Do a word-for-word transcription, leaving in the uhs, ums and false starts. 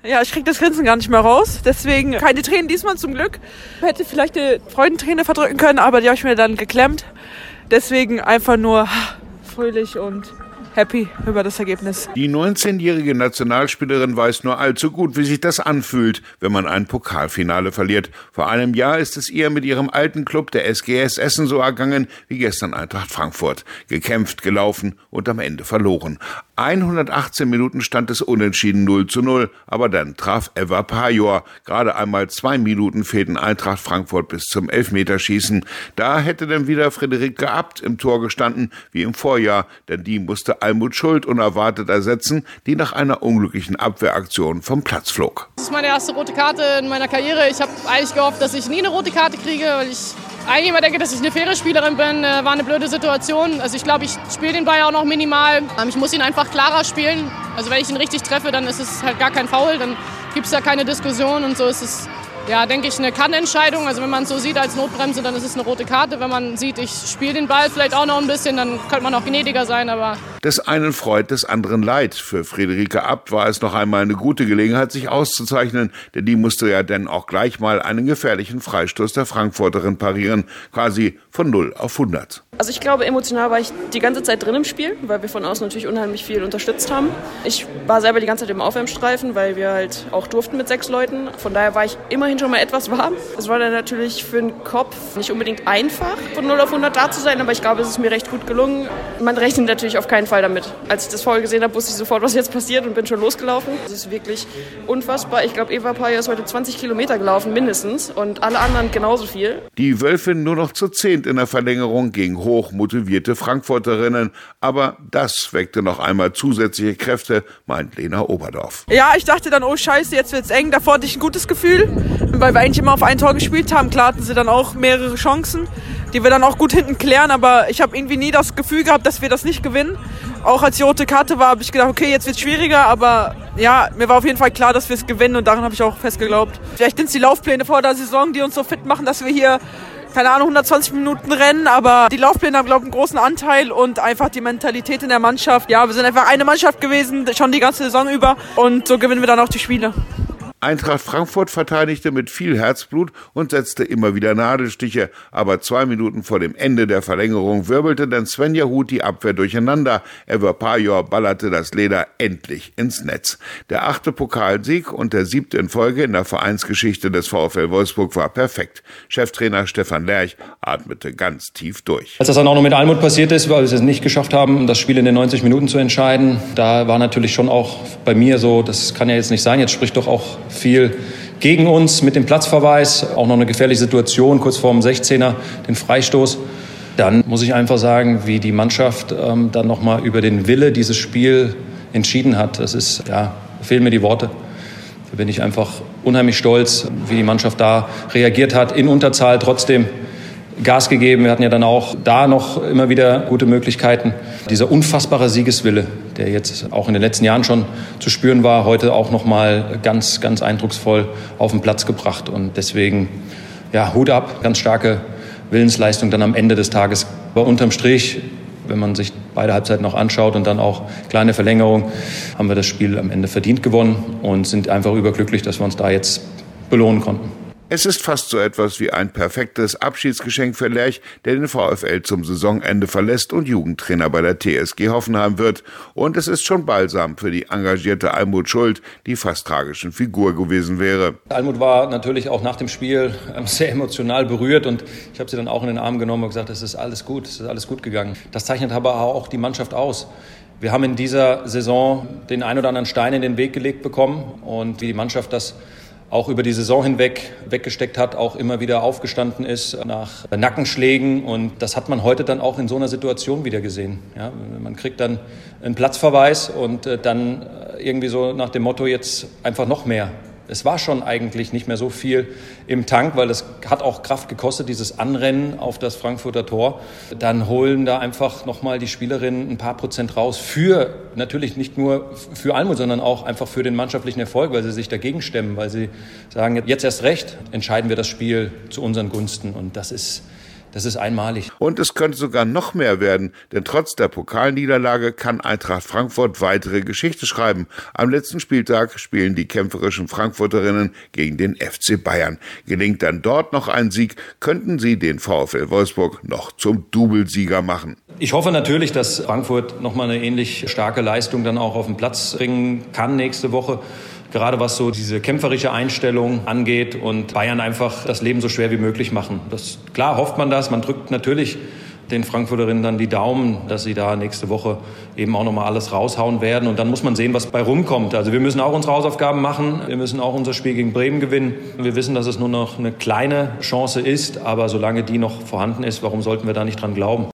Ja, ich krieg das Grinsen gar nicht mehr raus. Deswegen keine Tränen diesmal zum Glück. Hätte vielleicht eine Freudenträne verdrücken können, aber die habe ich mir dann geklemmt. Deswegen einfach nur fröhlich und happy über das Ergebnis. Die neunzehnjährige Nationalspielerin weiß nur allzu gut, wie sich das anfühlt, wenn man ein Pokalfinale verliert. Vor einem Jahr ist es ihr mit ihrem alten Club, der S G S Essen, so ergangen wie gestern Eintracht Frankfurt. Gekämpft, gelaufen und am Ende verloren. hundertachtzehn Minuten stand es unentschieden null zu null, aber dann traf Eva Pajor. Gerade einmal zwei Minuten fehlten Eintracht Frankfurt bis zum Elfmeterschießen. Da hätte dann wieder Friederike Abt im Tor gestanden, wie im Vorjahr, denn die musste Almut Schuld unerwartet ersetzen, die nach einer unglücklichen Abwehraktion vom Platz flog. Das ist meine erste rote Karte in meiner Karriere. Ich habe eigentlich gehofft, dass ich nie eine rote Karte kriege, weil ich eigentlich immer denke, dass ich eine faire Spielerin bin. War eine blöde Situation. Also ich glaube, ich spiele den Ball auch noch minimal. Ich muss ihn einfach klarer spielen. Also wenn ich ihn richtig treffe, dann ist es halt gar kein Foul. Dann gibt es ja keine Diskussion und so ist es, ja, denke ich, eine Kann-Entscheidung. Also wenn man es so sieht als Notbremse, dann ist es eine rote Karte. Wenn man sieht, ich spiele den Ball vielleicht auch noch ein bisschen, dann könnte man auch gnädiger sein. Aber des einen freut, des anderen leid. Für Friederike Abt war es noch einmal eine gute Gelegenheit, sich auszuzeichnen, denn die musste ja dann auch gleich mal einen gefährlichen Freistoß der Frankfurterin parieren, quasi von null auf hundert. Also ich glaube, emotional war ich die ganze Zeit drin im Spiel, weil wir von außen natürlich unheimlich viel unterstützt haben. Ich war selber die ganze Zeit im Aufwärmstreifen, weil wir halt auch durften mit sechs Leuten. Von daher war ich immerhin schon mal etwas warm. Es war dann natürlich für den Kopf nicht unbedingt einfach, von null auf hundert da zu sein, aber ich glaube, es ist mir recht gut gelungen. Man rechnet natürlich auf keinen Fall damit. Als ich das Foul gesehen habe, wusste ich sofort, was jetzt passiert und bin schon losgelaufen. Das ist wirklich unfassbar. Ich glaube, Eva Pajor ist heute zwanzig Kilometer gelaufen, mindestens, und alle anderen genauso viel. Die Wölfin nur noch zu zehnt in der Verlängerung gegen hoch motivierte Frankfurterinnen. Aber das weckte noch einmal zusätzliche Kräfte, meint Lena Oberdorf. Ja, ich dachte dann, oh Scheiße, jetzt wird's eng. Davor hatte ich ein gutes Gefühl, weil wir eigentlich immer auf ein Tor gespielt haben. Klar hatten sie dann auch mehrere Chancen, die wir dann auch gut hinten klären. Aber ich habe irgendwie nie das Gefühl gehabt, dass wir das nicht gewinnen. Auch als die rote Karte war, habe ich gedacht, okay, jetzt wird's schwieriger. Aber ja, mir war auf jeden Fall klar, dass wir es gewinnen. Und daran habe ich auch fest geglaubt. Vielleicht sind es die Laufpläne vor der Saison, die uns so fit machen, dass wir hier, keine Ahnung, hundertzwanzig Minuten rennen, aber die Laufpläne haben, glaube ich, einen großen Anteil und einfach die Mentalität in der Mannschaft. Ja, wir sind einfach eine Mannschaft gewesen, schon die ganze Saison über und so gewinnen wir dann auch die Spiele. Eintracht Frankfurt verteidigte mit viel Herzblut und setzte immer wieder Nadelstiche, aber zwei Minuten vor dem Ende der Verlängerung wirbelte dann Svenja Huth die Abwehr durcheinander. Eva Pajor ballerte das Leder endlich ins Netz. Der achte Pokalsieg und der siebte in Folge in der Vereinsgeschichte des VfL Wolfsburg war perfekt. Cheftrainer Stefan Lerch atmete ganz tief durch. Als das dann auch noch mit Almut passiert ist, weil wir es nicht geschafft haben, das Spiel in den neunzig Minuten zu entscheiden, da war natürlich schon auch bei mir so, das kann ja jetzt nicht sein, jetzt spricht doch auch viel gegen uns mit dem Platzverweis, auch noch eine gefährliche Situation, kurz vor dem sechzehner, den Freistoß. Dann muss ich einfach sagen, wie die Mannschaft ähm, dann nochmal über den Wille dieses Spiel entschieden hat. Das ist, ja, fehlen mir die Worte. Da bin ich einfach unheimlich stolz, wie die Mannschaft da reagiert hat, in Unterzahl trotzdem Gas gegeben. Wir hatten ja dann auch da noch immer wieder gute Möglichkeiten. Dieser unfassbare Siegeswille, der jetzt auch in den letzten Jahren schon zu spüren war, heute auch noch mal ganz, ganz eindrucksvoll auf den Platz gebracht. Und deswegen, ja, Hut ab, ganz starke Willensleistung dann am Ende des Tages. Aber unterm Strich, wenn man sich beide Halbzeiten noch anschaut und dann auch kleine Verlängerung, haben wir das Spiel am Ende verdient gewonnen und sind einfach überglücklich, dass wir uns da jetzt belohnen konnten. Es ist fast so etwas wie ein perfektes Abschiedsgeschenk für Lerch, der den VfL zum Saisonende verlässt und Jugendtrainer bei der T S G Hoffenheim wird. Und es ist schon balsam für die engagierte Almut Schuld, die fast tragischen Figur gewesen wäre. Almut war natürlich auch nach dem Spiel sehr emotional berührt und ich habe sie dann auch in den Arm genommen und gesagt, es ist alles gut, es ist alles gut gegangen. Das zeichnet aber auch die Mannschaft aus. Wir haben in dieser Saison den ein oder anderen Stein in den Weg gelegt bekommen und wie die Mannschaft das auch über die Saison hinweg weggesteckt hat, auch immer wieder aufgestanden ist nach Nackenschlägen. Und das hat man heute dann auch in so einer Situation wieder gesehen. Ja, man kriegt dann einen Platzverweis und dann irgendwie so nach dem Motto jetzt einfach noch mehr. Es war schon eigentlich nicht mehr so viel im Tank, weil es hat auch Kraft gekostet, dieses Anrennen auf das Frankfurter Tor. Dann holen da einfach nochmal die Spielerinnen ein paar Prozent raus für, natürlich nicht nur für Almut, sondern auch einfach für den mannschaftlichen Erfolg, weil sie sich dagegen stemmen, weil sie sagen, jetzt erst recht entscheiden wir das Spiel zu unseren Gunsten. Und das ist das ist einmalig. Und es könnte sogar noch mehr werden, denn trotz der Pokalniederlage kann Eintracht Frankfurt weitere Geschichte schreiben. Am letzten Spieltag spielen die kämpferischen Frankfurterinnen gegen den F C Bayern. Gelingt dann dort noch ein Sieg, könnten sie den VfL Wolfsburg noch zum Doublesieger machen. Ich hoffe natürlich, dass Frankfurt noch mal eine ähnlich starke Leistung dann auch auf den Platz bringen kann nächste Woche. Gerade was so diese kämpferische Einstellung angeht und Bayern einfach das Leben so schwer wie möglich machen. Das, klar hofft man das. Man drückt natürlich den Frankfurterinnen dann die Daumen, dass sie da nächste Woche eben auch nochmal alles raushauen werden. Und dann muss man sehen, was bei rumkommt. Also wir müssen auch unsere Hausaufgaben machen. Wir müssen auch unser Spiel gegen Bremen gewinnen. Wir wissen, dass es nur noch eine kleine Chance ist. Aber solange die noch vorhanden ist, warum sollten wir da nicht dran glauben?